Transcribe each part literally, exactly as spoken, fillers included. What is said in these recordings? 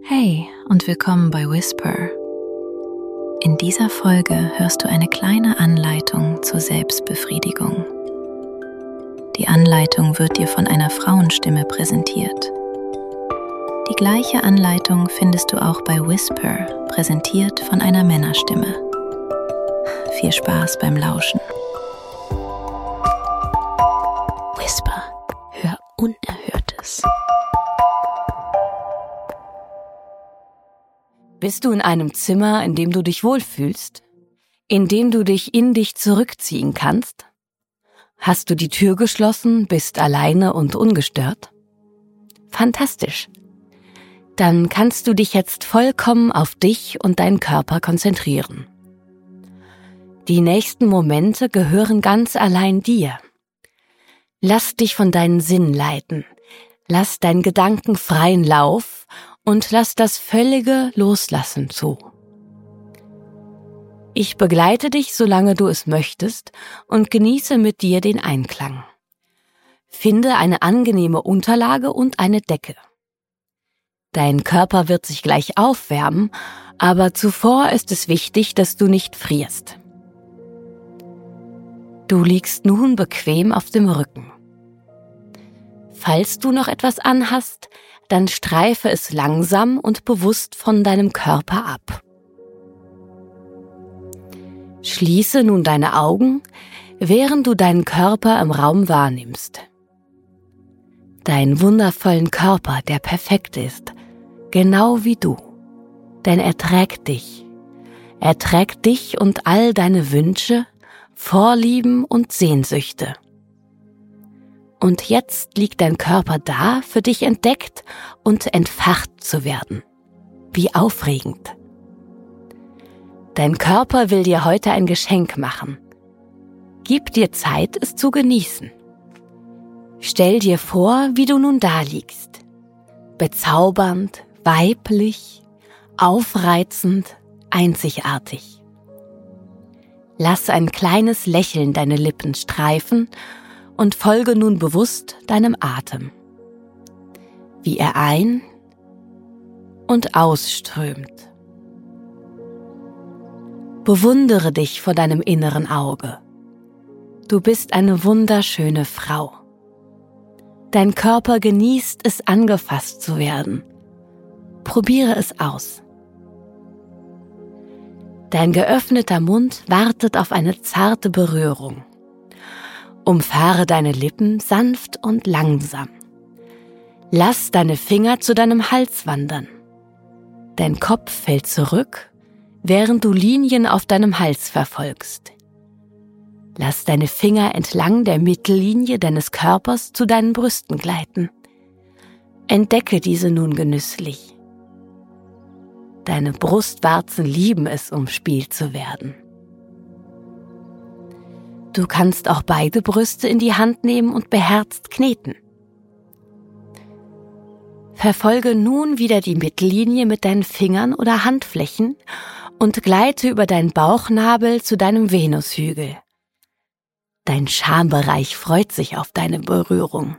Hey und willkommen bei Whisper. In dieser Folge hörst du eine kleine Anleitung zur Selbstbefriedigung. Die Anleitung wird dir von einer Frauenstimme präsentiert. Die gleiche Anleitung findest du auch bei Whisper, präsentiert von einer Männerstimme. Viel Spaß beim Lauschen. Whisper, hör Unerhörtes. Bist du in einem Zimmer, in dem du dich wohlfühlst? In dem du dich in dich zurückziehen kannst? Hast du die Tür geschlossen, bist alleine und ungestört? Fantastisch! Dann kannst du dich jetzt vollkommen auf dich und deinen Körper konzentrieren. Die nächsten Momente gehören ganz allein dir. Lass dich von deinen Sinnen leiten. Lass deinen Gedanken freien Lauf und lass das völlige Loslassen zu. Ich begleite dich, solange du es möchtest, und genieße mit dir den Einklang. Finde eine angenehme Unterlage und eine Decke. Dein Körper wird sich gleich aufwärmen, aber zuvor ist es wichtig, dass du nicht frierst. Du liegst nun bequem auf dem Rücken. Falls du noch etwas anhast, dann streife es langsam und bewusst von deinem Körper ab. Schließe nun deine Augen, während du deinen Körper im Raum wahrnimmst. Deinen wundervollen Körper, der perfekt ist, genau wie du, denn er trägt dich. Er trägt dich und all deine Wünsche, Vorlieben und Sehnsüchte. Und jetzt liegt dein Körper da, für dich entdeckt und entfacht zu werden. Wie aufregend! Dein Körper will dir heute ein Geschenk machen. Gib dir Zeit, es zu genießen. Stell dir vor, wie du nun da liegst. Bezaubernd, weiblich, aufreizend, einzigartig. Lass ein kleines Lächeln deine Lippen streifen und folge nun bewusst deinem Atem, wie er ein- und ausströmt. Bewundere dich vor deinem inneren Auge. Du bist eine wunderschöne Frau. Dein Körper genießt es, angefasst zu werden. Probiere es aus. Dein geöffneter Mund wartet auf eine zarte Berührung. Umfahre deine Lippen sanft und langsam. Lass deine Finger zu deinem Hals wandern. Dein Kopf fällt zurück, während du Linien auf deinem Hals verfolgst. Lass deine Finger entlang der Mittellinie deines Körpers zu deinen Brüsten gleiten. Entdecke diese nun genüsslich. Deine Brustwarzen lieben es, umspielt zu werden. Du kannst auch beide Brüste in die Hand nehmen und beherzt kneten. Verfolge nun wieder die Mittellinie mit deinen Fingern oder Handflächen und gleite über deinen Bauchnabel zu deinem Venushügel. Dein Schambereich freut sich auf deine Berührung.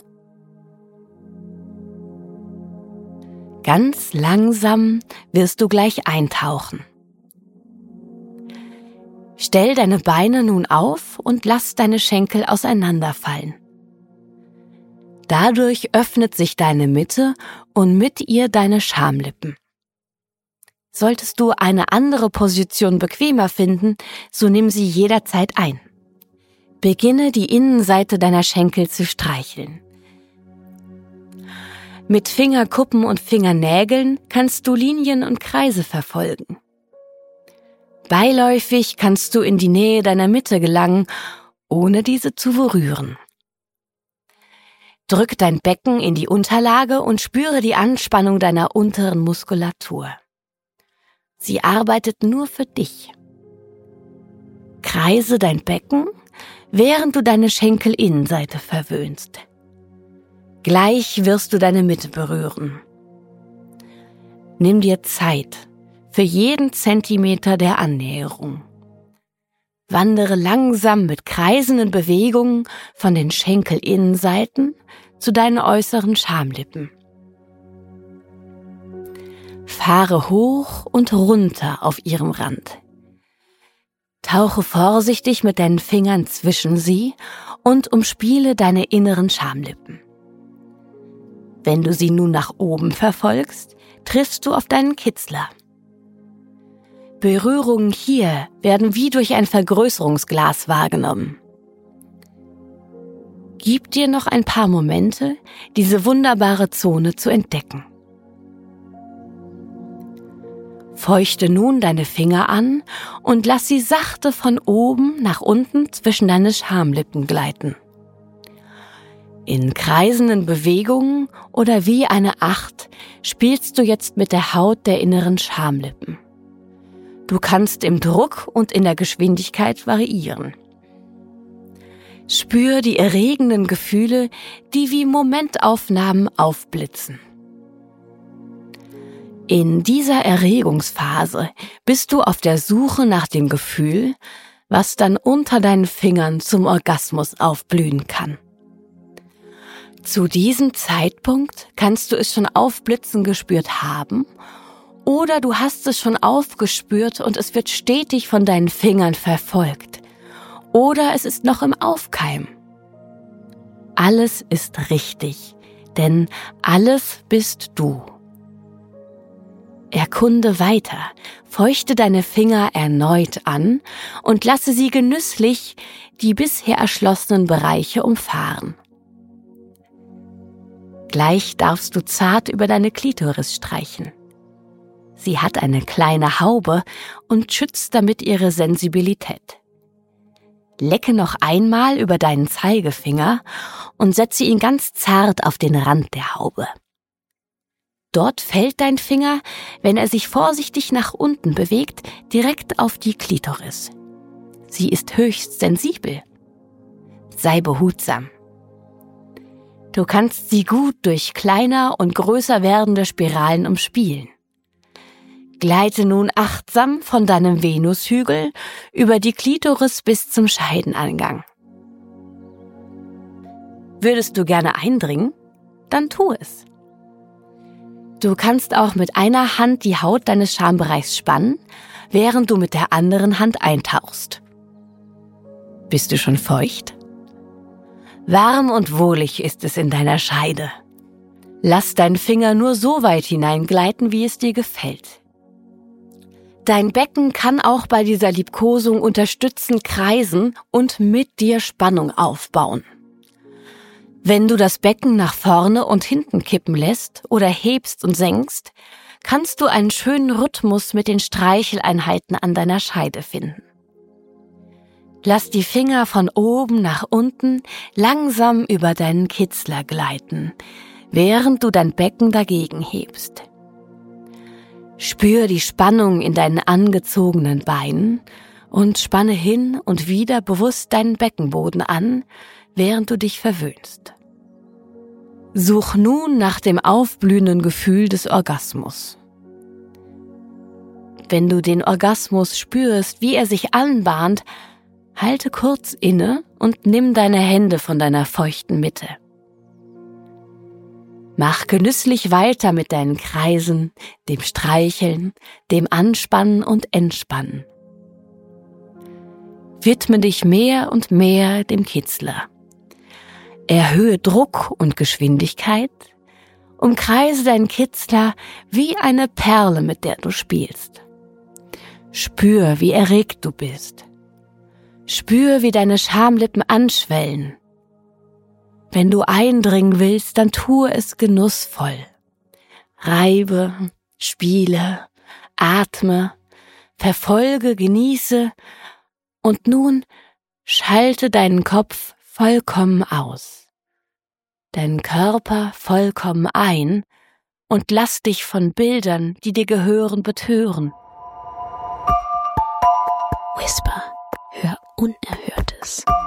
Ganz langsam wirst du gleich eintauchen. Stell deine Beine nun auf und lass deine Schenkel auseinanderfallen. Dadurch öffnet sich deine Mitte und mit ihr deine Schamlippen. Solltest du eine andere Position bequemer finden, so nimm sie jederzeit ein. Beginne die Innenseite deiner Schenkel zu streicheln. Mit Fingerkuppen und Fingernägeln kannst du Linien und Kreise verfolgen. Beiläufig kannst du in die Nähe deiner Mitte gelangen, ohne diese zu berühren. Drück dein Becken in die Unterlage und spüre die Anspannung deiner unteren Muskulatur. Sie arbeitet nur für dich. Kreise dein Becken, während du deine Schenkelinnenseite verwöhnst. Gleich wirst du deine Mitte berühren. Nimm dir Zeit für jeden Zentimeter der Annäherung. Wandere langsam mit kreisenden Bewegungen von den Schenkelinnenseiten zu deinen äußeren Schamlippen. fahre hoch und runter auf ihrem Rand. Tauche vorsichtig mit deinen Fingern zwischen sie und umspiele deine inneren Schamlippen. Wenn du sie nun nach oben verfolgst, triffst du auf deinen Kitzler. Berührungen hier werden wie durch ein Vergrößerungsglas wahrgenommen. Gib dir noch ein paar Momente, diese wunderbare Zone zu entdecken. Feuchte nun deine Finger an und lass sie sachte von oben nach unten zwischen deine Schamlippen gleiten. In kreisenden Bewegungen oder wie eine Acht spielst du jetzt mit der Haut der inneren Schamlippen. Du kannst im Druck und in der Geschwindigkeit variieren. Spür die erregenden Gefühle, die wie Momentaufnahmen aufblitzen. In dieser Erregungsphase bist du auf der Suche nach dem Gefühl, was dann unter deinen Fingern zum Orgasmus aufblühen kann. Zu diesem Zeitpunkt kannst du es schon aufblitzen gespürt haben oder du hast es schon aufgespürt und es wird stetig von deinen Fingern verfolgt oder es ist noch im Aufkeim. Alles ist richtig, denn alles bist du. Erkunde weiter, feuchte deine Finger erneut an und lasse sie genüsslich die bisher erschlossenen Bereiche umfahren. Gleich darfst du zart über deine Klitoris streichen. Sie hat eine kleine Haube und schützt damit ihre Sensibilität. Lecke noch einmal über deinen Zeigefinger und setze ihn ganz zart auf den Rand der Haube. Dort fällt dein Finger, wenn er sich vorsichtig nach unten bewegt, direkt auf die Klitoris. Sie ist höchst sensibel. Sei behutsam. Du kannst sie gut durch kleiner und größer werdende Spiralen umspielen. Gleite nun achtsam von deinem Venushügel über die Klitoris bis zum Scheidenangang. Würdest du gerne eindringen? Dann tu es. Du kannst auch mit einer Hand die Haut deines Schambereichs spannen, während du mit der anderen Hand eintauchst. Bist du schon feucht? Warm und wohlig ist es in deiner Scheide. Lass deinen Finger nur so weit hineingleiten, wie es dir gefällt. Dein Becken kann auch bei dieser Liebkosung unterstützend kreisen und mit dir Spannung aufbauen. Wenn du das Becken nach vorne und hinten kippen lässt oder hebst und senkst, kannst du einen schönen Rhythmus mit den Streicheleinheiten an deiner Scheide finden. Lass die Finger von oben nach unten langsam über deinen Kitzler gleiten, während du dein Becken dagegen hebst. Spür die Spannung in deinen angezogenen Beinen und spanne hin und wieder bewusst deinen Beckenboden an, während du dich verwöhnst. Such nun nach dem aufblühenden Gefühl des Orgasmus. Wenn du den Orgasmus spürst, wie er sich anbahnt, halte kurz inne und nimm deine Hände von deiner feuchten Mitte. Mach genüsslich weiter mit deinen Kreisen, dem Streicheln, dem Anspannen und Entspannen. Widme dich mehr und mehr dem Kitzler. Erhöhe Druck und Geschwindigkeit, umkreise deinen Kitzler wie eine Perle, mit der du spielst. Spür, wie erregt du bist. Spür, wie deine Schamlippen anschwellen. Wenn du eindringen willst, dann tue es genussvoll. Reibe, spiele, atme, verfolge, genieße und nun schalte deinen Kopf vollkommen aus, deinen Körper vollkommen ein und lass dich von Bildern, die dir gehören, betören. Whisper, hör Unerhörtes.